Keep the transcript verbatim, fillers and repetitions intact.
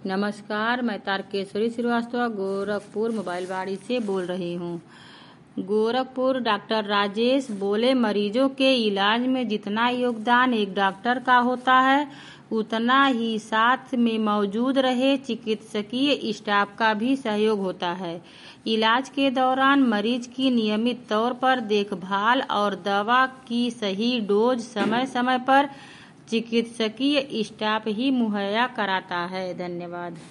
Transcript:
नमस्कार, मैं तारकेश्वरी श्रीवास्तव गोरखपुर मोबाइल बाड़ी से बोल रही हूँ। गोरखपुर डॉक्टर राजेश बोले, मरीजों के इलाज में जितना योगदान एक डॉक्टर का होता है, उतना ही साथ में मौजूद रहे चिकित्सकीय स्टाफ का भी सहयोग होता है। इलाज के दौरान मरीज की नियमित तौर पर देखभाल और दवा की सही डोज समय समय पर चिकित्सकीय स्टाफ ही मुहैया कराता है। धन्यवाद।